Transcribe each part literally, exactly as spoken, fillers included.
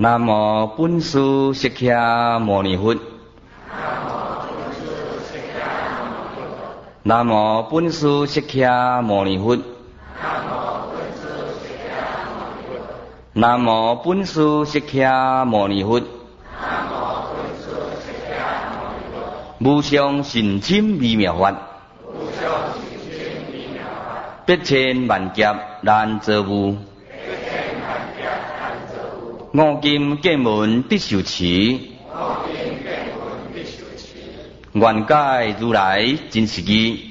南无本师释迦牟尼佛。南无本师释迦牟尼佛。南无本师释迦牟尼佛。无上甚深微妙法，百千万劫难遭遇。五金见闻必受持，愿解如来真实义。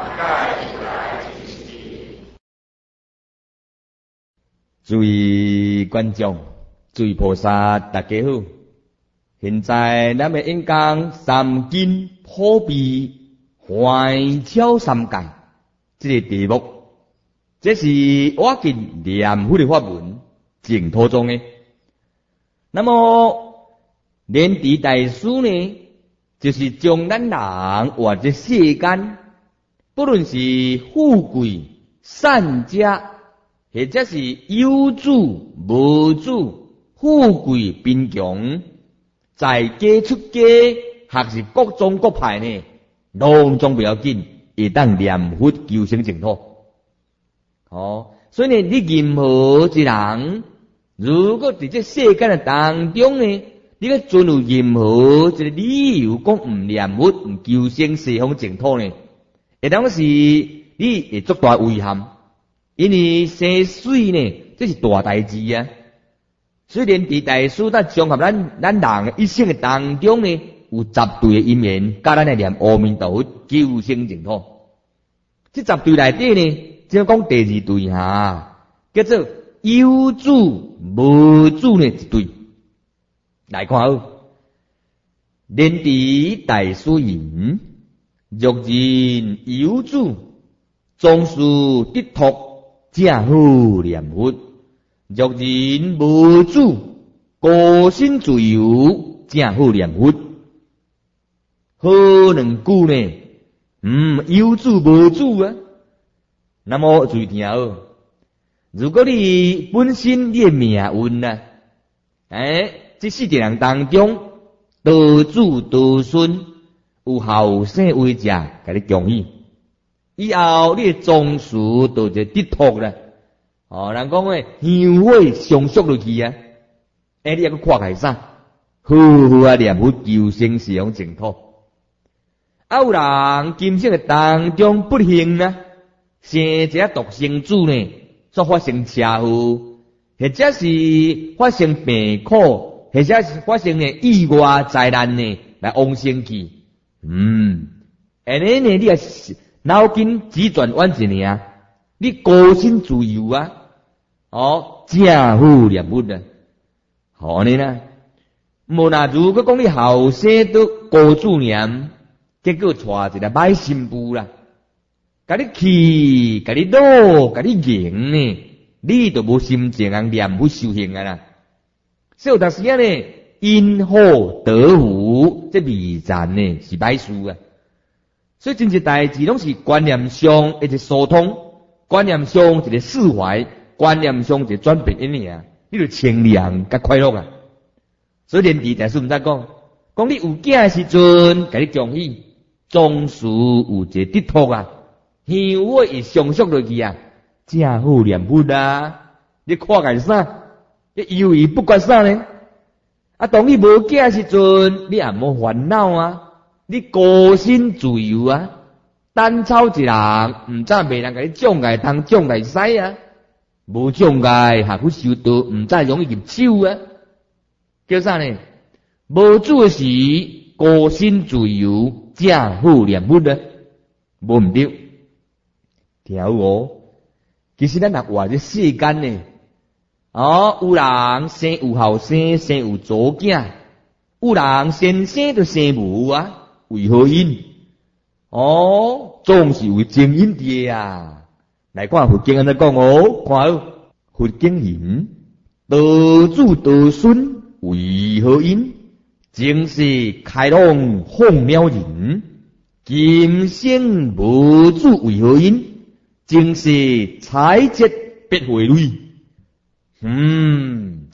诸位观众，诸位菩萨，大家好。现在咱们演讲三经普被环超三界这个题目，这是我今念佛的法文净土中的。那么莲池大师呢，就是将咱人或者世间，不论是富贵善家，或者是有主无主，富贵贫穷，在家出家，还是各种各派呢，拢总不要紧，会当念佛求生净土。哦，所以呢，你任何一人，如果在这世间的当中呢，你要遵有任何一个理由讲唔念佛、唔求生西方净土呢，会当是你会作大遗憾，因为生水呢，这是大代志啊。所以莲池大师在综合咱咱人一生的当中呢，有十对的因缘，教咱来念阿弥陀佛求生净土。这十对内底呢，只要讲第二对哈，叫做有主无主呢一对。来看好，莲池大师言：若人有主，总是得脱，正好念佛。若人无主，个性自由，正好念佛。好两句呢？嗯，有主无主啊。那么注意听好，如果你本身你的命运啊，哎，这四个人当中，得主得孙，有后生为者，给你恭喜。以后你的宗师就就得脱了。哦，人讲诶，香火上缩落去啊！哎，你还佫看开啥？好好啊，念佛求生西方净土。啊，有人今生的当中不幸啊，生一个独生子呢，所发生车祸，或者是发生病苦，或者是发生呢意外灾难呢，来往生去。嗯，安尼呢，你也脑筋急转弯一呢，你个性自由啊！哦，正好念佛啊！好呢啦，无那如果讲你后生都高主念，结果娶一个歹新妇啦，甲你气，甲你恼，甲你赢呢，你都无心情人念佛修行啊啦。所以有时啊呢，因祸得福，这未然呢是歹事啊。所以真实代志拢是观念上一个疏通，观念上一个释怀。观念上就转变一尔，你就清凉甲快乐啊！所以莲池大师毋知讲，讲你有囝的时阵，甲你恭喜，总是有一个得脱啊！香火会上缩落去啊，正好念佛啊！你看干啥？你以为不管啥呢？啊，当你无囝的时阵，你也无烦恼啊！你个性自由啊！单操一人，毋知袂人甲你障碍通障碍使啊！无障碍，下去修道，唔再容易入手啊！叫啥呢？无主时，个性自由，正好念佛啊！无毋对，听好哦。其实咱若活在世间呢，哦，有人生有后生，生有祖囝，有人先生就生无啊？为何因？哦，总是为正因的啊！来看佛经安怎讲哦，看好佛经言：得主得孙为何因？正是开朗放鸟人。今生无主为何因？正是财劫必回类。嗯，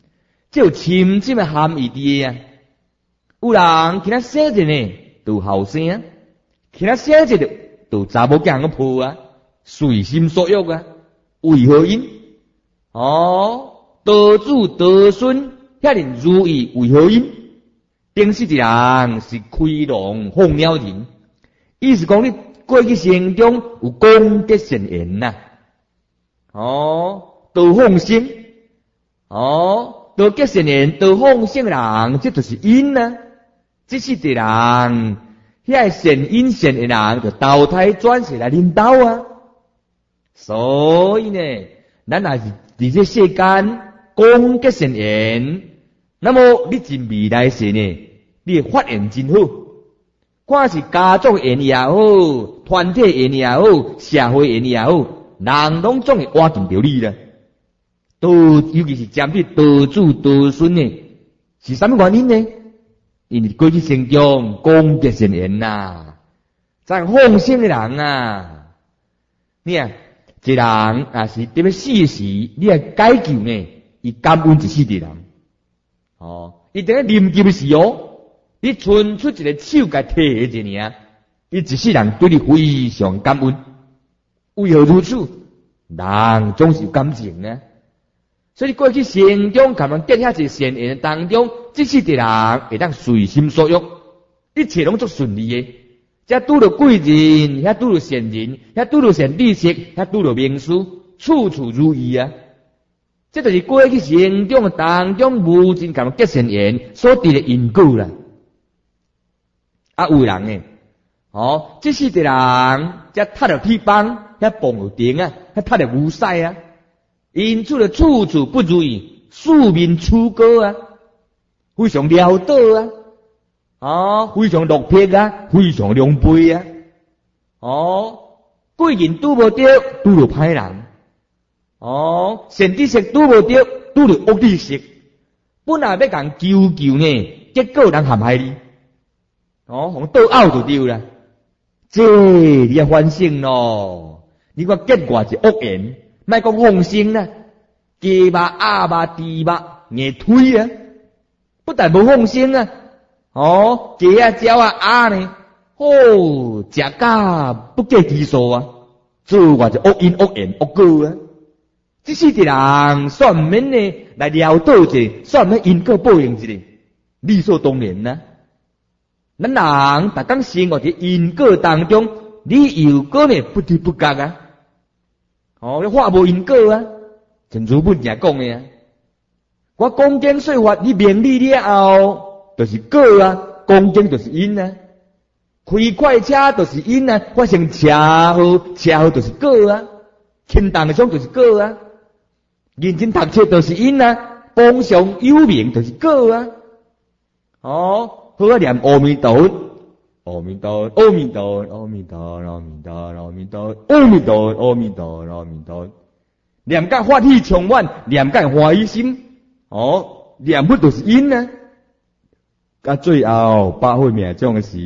这有深深的含义伫啊。有人其他生一呢，就后生；其他生一就就查某囝个抱啊，随心所欲啊，为何因？哦，得子得孙，遐尼如意为何因？顶世一人是开朗放鸟人，意思讲你过去生中有功德善言呐、啊，哦，都放心，哦，都结善言，都放心的人，这就是因呐、啊。这是的人，遐善因善的人就投胎转世来领导啊。所以呢，咱也是伫这世间功德善言，那么你进未来世呢？你发言真好，看是家族言也好，团体言也好，社会言也好，人拢总会挖进着你啦。都尤其是针对得子得孙呢，是啥物原因呢？因为过去生中功德善言呐，真放心的人啊，你啊，一人啊是特别死时，你啊解救呢，伊感恩一世的人，哦，伊等下临救的时候。你伸出一个手甲摕下一尔，伊一世人对你非常感恩。为何如此？人总是有感情呢。所以过去生中可能结遐一善缘当中，这世的人会当随心所欲，一切拢足顺利的。遮拄着贵人，遐拄着善人，遐拄着善知识，遐拄着名师，处处如意啊！这就是过去生中当中无尽可能结善缘所得的因果啦。啊，有人呢，哦，这世的人，则踢着铁板，遐蹦着顶啊，遐踢着牛屎啊，因此就处处不如意，四面楚歌啊，非常潦倒啊，哦，非常落魄啊，非常狼狽啊，哦，贵人拄无着，拄着歹人，哦，善知识拄无着，拄着恶知识，本来要共求救呢，结果人陷害你。哦，互倒拗就对啦，这你要反省咯。你看结果是恶言，莫讲放生啦，鸡肉、鸭肉、猪肉、硬腿啊，不但无放生啊，哦，鸡啊、鸟啊、鸭呢，哦，食甲不计其数啊，做我就恶因、恶言、恶果啊。这世的人算唔免呢来潦倒者，算唔免因果报应一个，理所当然啦、啊。咱人逐工生活伫因果当中，你又果呢不知不觉啊！哦，你化无因果啊！正如本正讲的啊，我讲经说法，你明理了后，就是果啊，讲经就是因啊，开快车就是因啊，发生车祸，车祸就是果啊，轻重伤就是果啊，认真读册就是因啊，榜上有名就是果啊，哦。好啊！念阿弥陀佛，阿弥陀佛，阿弥陀佛，阿弥陀佛，阿弥陀佛，阿弥陀佛，阿弥陀佛，阿弥陀佛，阿弥陀佛。念甲法喜充满，念甲欢喜心，哦，念佛就是因啊。甲最后百会命中时，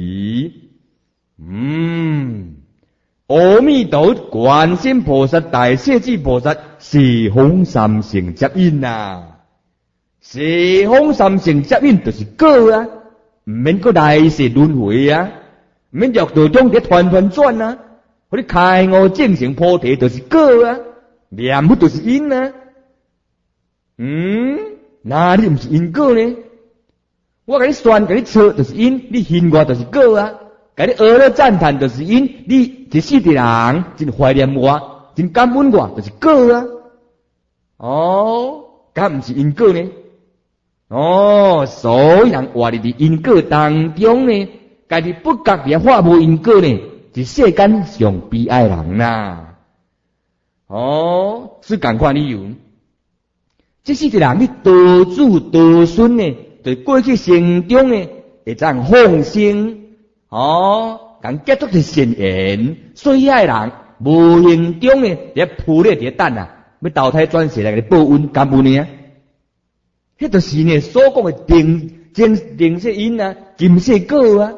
嗯，阿弥陀佛，观世音菩萨、大势至菩萨，四方三乘接引呐，四方三乘接引就是果啊。唔免个来世轮回啊，唔免欲道中嘅团团转啊，我哋开悟正成菩提就是果啊，念佛就是因啊。嗯，哪里唔是因果呢？我甲你算，甲你测就是因，你信我就是果啊。甲你学了赞叹就是因，你一世的人真怀念我，真感恩我就是果啊。哦，敢唔是因果呢？哦，所以人活伫伫因果当中呢，家己不觉也化无因果呢，是世间上悲哀人啦。哦，是共款理由。这是一人你得子得孙呢，对过去生中呢，会当放生，哦，共结束的善缘，所以遐人无形中呢，咧扑咧伫等啊，要投胎转世来给你报恩感恩呢。迄就是呢所讲的定前定世因啊，今世果啊。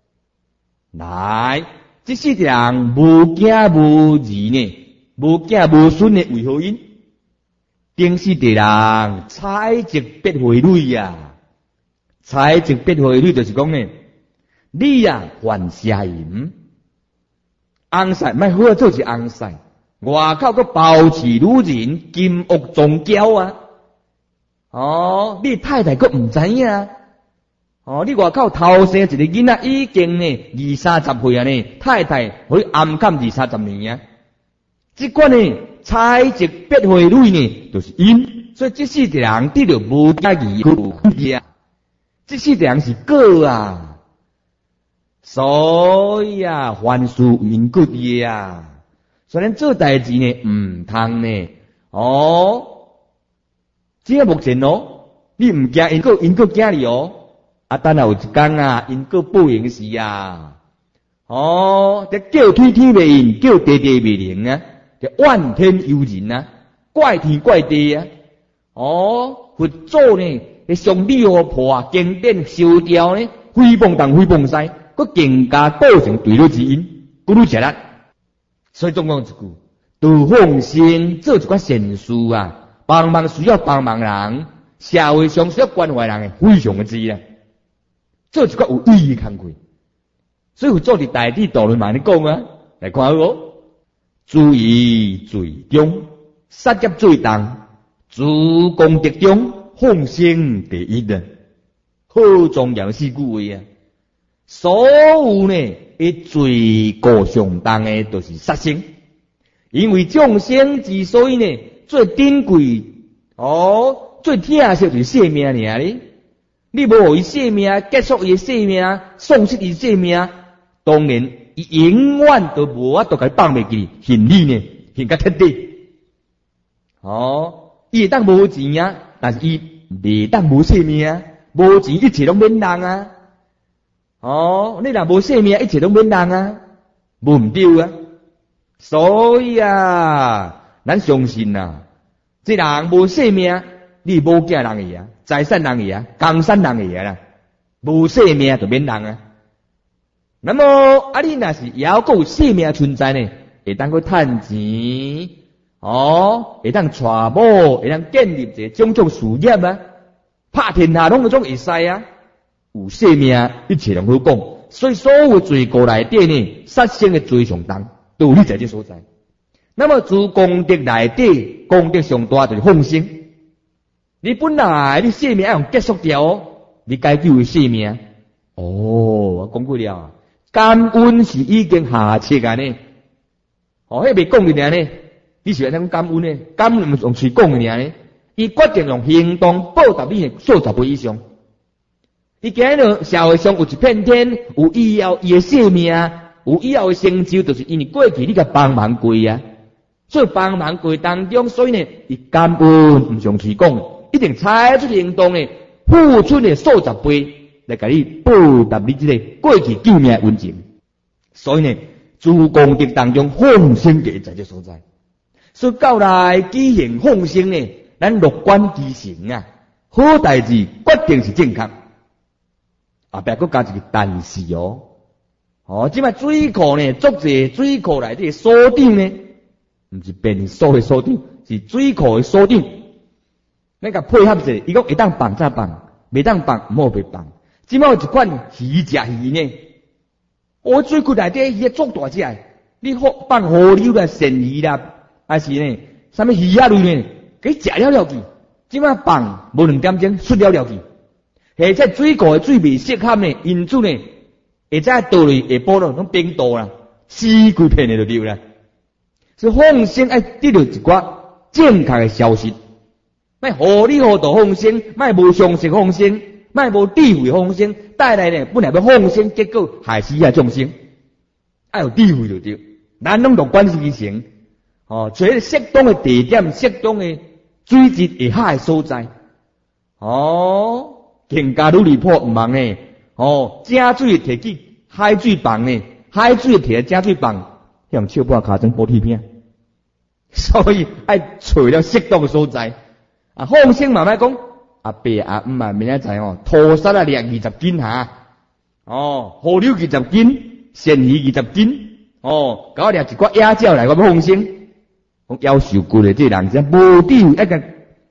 来，这世人无囝无儿呢，无囝无孙呢，为何因？ 顶世地人采集必回蕊啊，采集必回蕊就是讲呢，你啊犯邪淫，红晒莫好做是红晒，外口个包持女人金屋宗教啊，哦，你太太个唔知影啊。哦，你外口头生一个囡仔已经呢二三十岁啊呢，太太可以暗砍二三十年啊。即款呢采集必回蕊呢，就是因，所以这世的人得到无家义去啊，这世的人是果啊，所以啊，凡事因果的啊，所以咱做代志呢唔通呢，哦，只个目前哦，你唔惊因果，因果惊你哦。啊，等下有一天啊，因果报应时啊，哦，这叫天天未应，叫地地未灵啊，这怨天尤人啊，怪天怪地啊，哦，佛祖呢，这上帝和破啊，经典烧掉呢，诽谤东诽谤西，佮更加构成对立之因，咕噜起来。所以总讲一句，度众生做一寡善事啊，帮忙需要帮忙人，社会上需要关怀人的，非常的之啊。做一个有意义的工作，所以佛祖伫大地道论嘛咧讲啊，来看好，注意罪中，杀劫罪重，主功德中，奉生第一啊，好重要四句话啊。所有呢，一罪过上重的，就是杀生，因为众生之所以呢，最珍贵哦，最疼惜就是性命尔咧。你无互伊性命，结束伊性命，丧失伊性命，当然伊永远都无法度甲伊放袂记，恨你呢，恨甲彻底。哦，伊会当无钱啊，但是伊袂当无性命啊，无钱一切拢免人啊。哦，你若无性命，一切拢免人啊，无毋对啊。所以啊，咱相信啊，这人无性命。你无囝人个啊，财产人个啊，江山人个啊啦，无性命就免人啊。那么啊，你若是也有有性命存在呢，会当去趁钱，哦，会当娶某，会当建立一个种种事业啊，拍天下拢嗰种会使啊。有性命，一切拢好讲。所以所有罪过内底呢，杀生的罪上重，都有你在这所在。那么自功德内底，功德上大就是奉生。你本来你性命要用结束掉哦，你该救的性命哦，我讲过了，感恩是已经下册啊呢，哦，迄未讲的呢，你是安怎感恩呢？感恩唔是用嘴讲的呢，伊决定用行动报答你的数十倍以上。伊今日社会上有一片天，有以后伊的性命，有以后的成就，就是因为过去你甲帮忙过啊，所以帮忙过当中，所以呢，伊感恩唔是用嘴讲。一定采取行动呢，付出的数十倍来给你报答你这个过去救命的恩情。所以呢，自功德当中奉生嘅在这所在。所以到来举行奉生呢，咱乐观其成啊，好代志决定是正确。啊，别个加一个但是哦，哦，即摆水库呢，足侪水库内底所长呢，唔是便所的所长，是水库的所长。那个配合者，伊讲会当放则放，袂当放唔好别放。即摆有一款鱼食鱼呢，我水库内底鱼足大只，你放放河流啦、鳝鱼啦，还是呢，什么鱼啊类呢，给食了了去。即摆放无两点钟出了了去，而且水库的水未适合呢，因此呢，会在倒里下晡咯，拢冰岛啦，死几片的就对啦。所以放生爱得到一寡正确的消息。卖糊里糊涂放生，卖无常识放生，卖无智慧放生，带来呢本来要放生，结果害死啊众生。爱有智慧就对，咱拢乐观其成，哦，找个适当的地点、适当的水质下海的所在，哦，更加努力破唔忙呢，哦，正水摕去海水棒呢，海水摕来正水棒，用笑破卡成玻璃片，所以爱找了适当的所在。啊，放生慢慢讲，阿伯阿姆啊，明仔载哦，土沙啊量二十斤哈，哦，河流二十斤，鳝鱼二十斤，哦，搞掠一寡野鸟来我要放生，讲夭寿骨的这人真无智慧，一个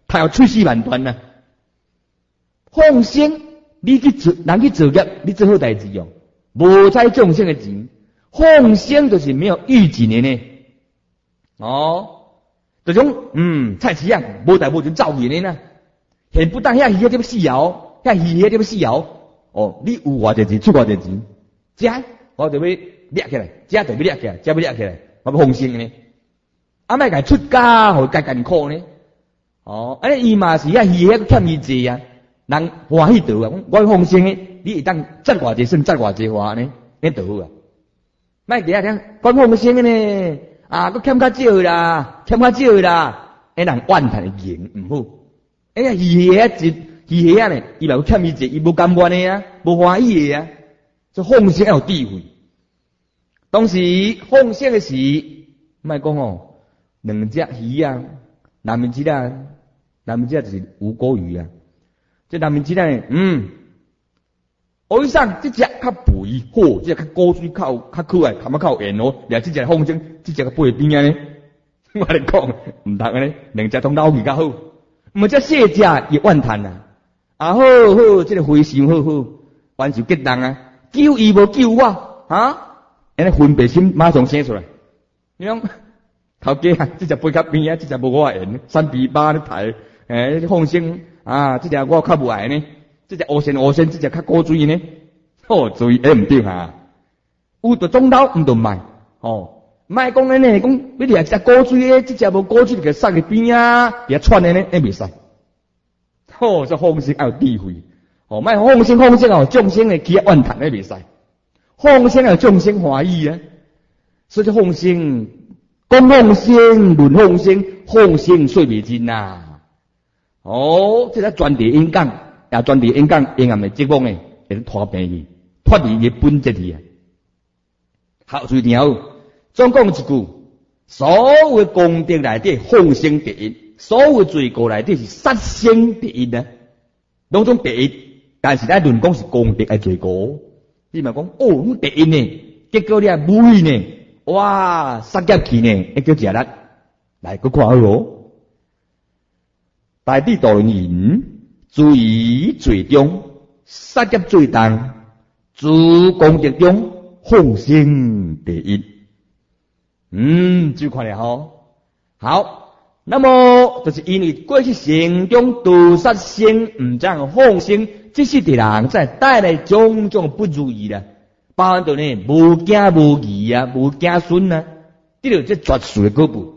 他要出世万端呐、啊。放生，你去做，人去做业，你做好代志哦，无采众生的钱。放生就是没有预警的呢。哦，这种嗯，菜市啊，无代无就走去的呢。现不但遐鱼迄点死摇，遐鱼迄点死摇，哦，你有偌济钱，出偌济钱，食我就要掠起来，食就要掠起来，食要掠起来，我要放生呢。啊，莫家出家，互家艰苦呢。哦，安尼伊嘛是遐鱼迄欠伊济啊，人欢喜得啊，我放生的，你会当赚偌济算赚偌济话呢，你得好啊。莫伫遐听，我放生的呢，啊，佫欠较少啦，欠较少啦，迄人怨叹的言毋好。哎呀，鱼虾一鱼虾呢，伊嘛有欠伊济，伊无甘愿的啊，无欢喜的啊，所以放生要有智慧。当时放生的时，莫讲哦，两只鱼啊，南面只啊，南面只就是无锅鱼啊，这南面只呢，嗯，我以上这只较肥，好，这只较高水较较可爱，较较圆哦，掠这只放生，这只个背边啊呢，我来讲，唔得呢，两只通捞鱼较好。毋只细只也怨叹啊！啊好好，这个回想好好，完全激动啊！救伊无救我啊！安尼分别心马上生出来。你讲头家啊，这只背较边啊，这只无我缘，三比八咧抬，诶，放生啊，这只我较无爱呢，这只乌仙乌仙，这只较高水呢。哦，注意，诶唔对哈，有就中刀，毋就卖哦。莫讲安尼，讲你掠只高水诶，这只无高水就给塞去边啊，别串诶呢，诶袂使。哦，这放生要有智慧。哦，莫放生放生哦，众生诶起怨叹诶袂使。放生要众生欢喜啊，所以这放生讲放生论放生，放生说袂尽呐。哦，这个专题演讲，也专题演讲，因暗诶节目诶，会拖平去，脱离伊本质去啊。好，注意听好。总讲一句，所有功德内底放生第一，所有罪过内底是杀生第一呢，拢总第一。但是咱论讲是功德诶罪过，你嘛讲哦，阮第一呢，结果你也无义呢，哇，杀劫去呢，会叫食力，来佮看好哦。大智度论言，注意罪中杀劫最重，自功德中放生第一。嗯，就看了吼。好，那么就是因为过去生中屠杀生，唔将放生，这些的人在带来种种不如意啦，包含到呢无惊无义啊，无惊孙啊，这就这绝数的果报。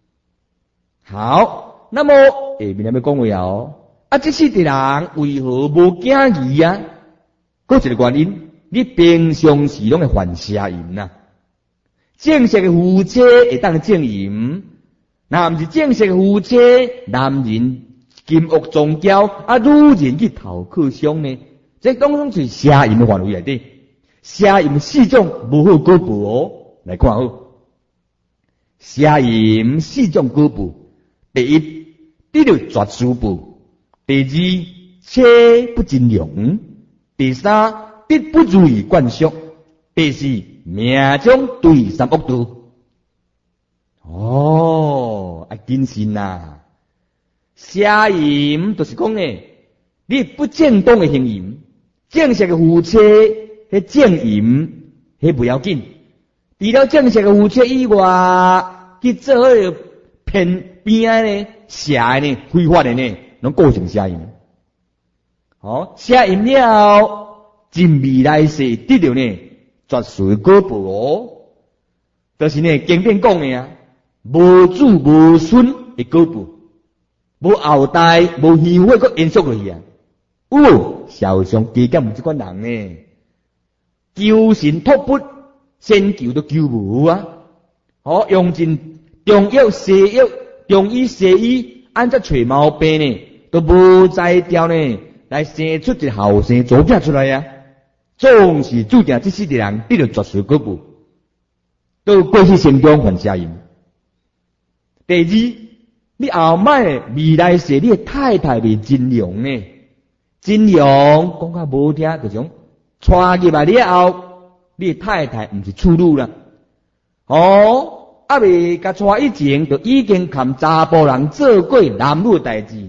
好，那么下面有咩讲话哦？啊，这些的人为何无惊义啊？嗰一个原因，你平常时拢会犯邪淫呐。正式嘅夫妻会当正淫，若毋是正式嘅夫妻，男人金屋宗教，啊女人去头靠伤呢？这当中是邪淫嘅范围内底，邪淫四种无好果报哦。来看好，邪淫四种果报：第一，得到绝书报；第二，车不尽良；第三，得不如意灌输；第四，命中对三恶道。哦，啊谨慎呐！邪淫就是讲呢，你不正当的行淫，正式的夫妻迄正淫，迄不要紧。除了正式的夫妻以外，去做迄个偏边呢、邪的呢、非法的呢，拢构成邪淫。好，邪淫了，进未来世得到呢。绝世果报哦，就是呢经典讲的啊，无子无孙的果报，无后代无香火个延续落去啊。哦，社会上加减有这款人呢，求神托钵，先求都求无啊。哦，用尽中药西药、中医西医，按照找毛病呢，都无才调呢，来生出一个后生祖囝出来啊。总是注定这世的人得到绝世果报，到过去生中犯邪淫。第二，你后摆未来世你的太太未尽良呢？尽良讲较无听，就种娶入来了后，你的太太毋是处女啦。哦，啊未甲娶以前，就已经含查甫人做过男女的代志，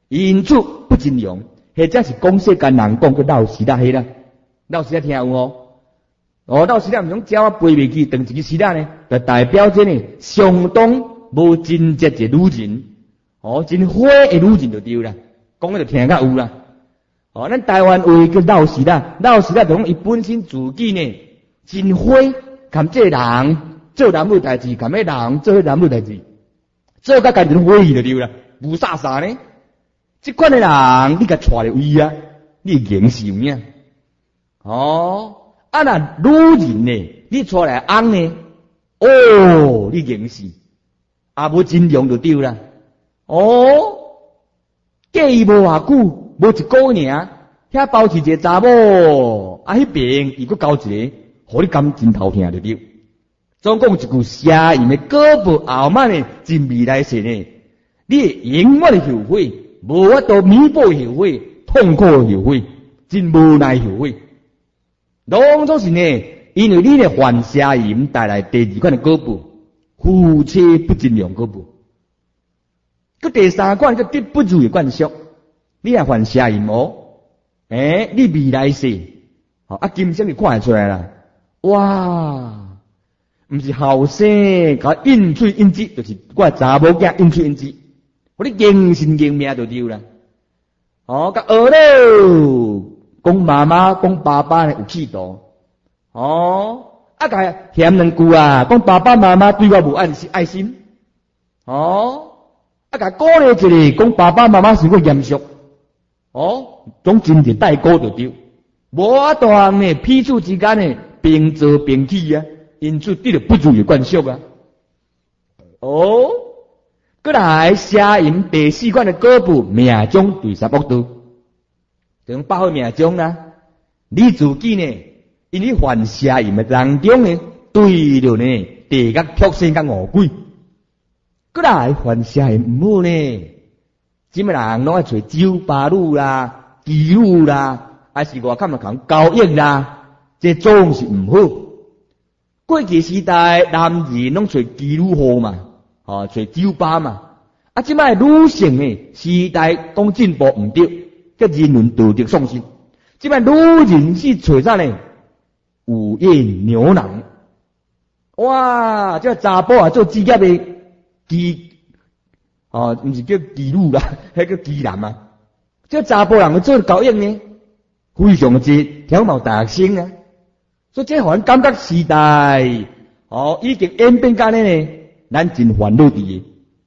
因此不尽量，或者是讲世间人讲个老实啦，迄啦，老实啦听有哦。哦，老实啦，毋种鸟啊飞袂去，当一个实啦呢，就代表着呢相当无真节嘅女人，哦，真花嘅女人就对啦，讲个就听较有啦。哦，咱台湾话叫老实啦，老实啦就讲伊本身自己呢真花，含这人做男女代志，含迄人做迄男女代志，做甲家己欢喜就对啦，无啥啥呢。这款的人，你甲带入伊啊，你硬是有影。哦，啊那女人呢，你带来翁呢，哦，你硬是，啊无尽量就对啦。哦，嫁伊无偌久，无一个月尔，遐包起一个查某，啊迄边伊佫交一个，互你感真头疼就对。总讲一句写因的胳膊后慢呢，真未来世呢，你永远后悔。无法度弥补后悔，痛苦后悔，真无奈后悔。拢总是呢，因为你的犯邪淫带来第二款的果报，夫妻不尽量果报。佮第三款叫得不如的惯习，你也犯邪淫哦，诶、欸，你未来世，哦啊，今生就看会出来啦。哇，毋是后生甲应嘴应舌，就是我查某囝应嘴应舌。我哋硬心硬命就对啦，哦，甲学咯，讲妈妈讲爸爸呢有气度，哦，啊甲嫌两句啊，讲爸爸妈妈对我无爱心爱心，哦，啊甲鼓励一个，讲爸爸妈妈是我严肃，哦，总真是代沟就对，无法度呢彼此之间呢并坐并起啊，因此得了不如的惯习啊，哦。过来邪淫第四款的果报，命中对杀恶道，就讲百好命中啦。你自己呢，因你犯邪淫的当中呢，对着呢地狱畜生甲恶鬼。过来犯邪淫唔好呢，什么人拢爱找酒吧女啦、妓女啦，还是外口咪讲交易啦，这总是唔好。过去时代，男人拢找妓女好嘛。哦，找酒吧嘛，啊，即摆女性呢，时代讲进步毋对，叫人伦道德丧失。即摆女人是找啥呢？午夜牛郎，哇，这查甫啊做职业的妓，哦，毋是叫妓女啦，迄叫妓男啊。这查甫人做交易呢，非常之挑毛大学生啊，所以这互咱感觉时代，哦，已经演变到呢。咱真烦恼伫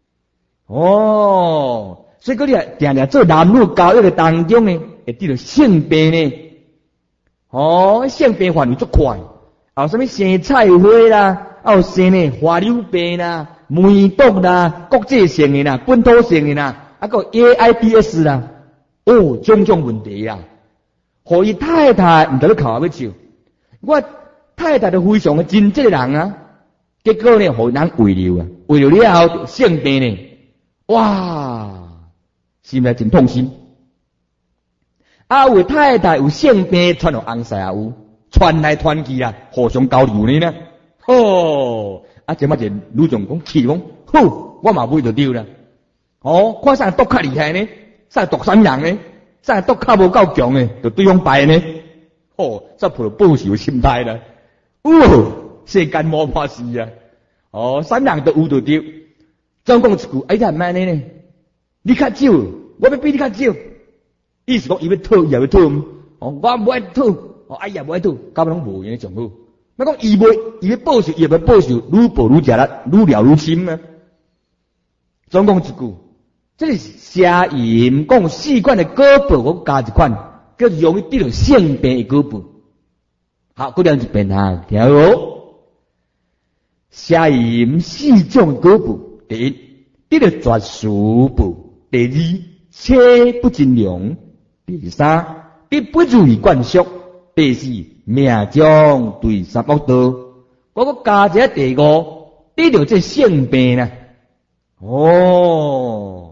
哦，所以讲你啊，定定做男女交易的当中呢，会得到性病呢。哦，性病范围足快，还有什么生菜花啦，还有生呢花柳病啦、梅毒啦、国际性的啦、本土性的啦，还有 A I D S 啦，哦，种种问题啦。互伊太太毋知咧靠要笑，我太太都非常的真这个人啊。结果呢，互人遗留啊，遗留了后性病呢，哇，心内真痛心。啊，有太太有性病传到翁婿也有，传来传去啊，互相交流呢呢。哦，啊，这摆就女总讲气讲，呼，我嘛买就丢啦。哦，看啥毒较厉害呢？啥毒啥人呢？啥毒较无够强呢？就对方败呢。哦，这抱报仇心态啦。哦。世间无怕事啊！哦，三人都有就对。总讲一句，哎呀，慢呢呢？你较少，我要比你较少。意思讲，伊要讨，伊也要讨。哦，我不爱讨，哦，哎呀，不爱讨，根本拢无用的上好。那讲伊袂，伊要报仇，伊也要报仇，愈报愈食力，愈聊愈深啊。总讲一句，这是邪淫讲四款的果报，我加一款，叫做容易得到性病的果报。好，过两一遍啊，听好哦。邪淫四种果报，第一，得到绝殊报；第二，切不尽良；第三，得不如意惯习；第四，命中对杀恶道。我个加一第五，得到这性病呢？哦。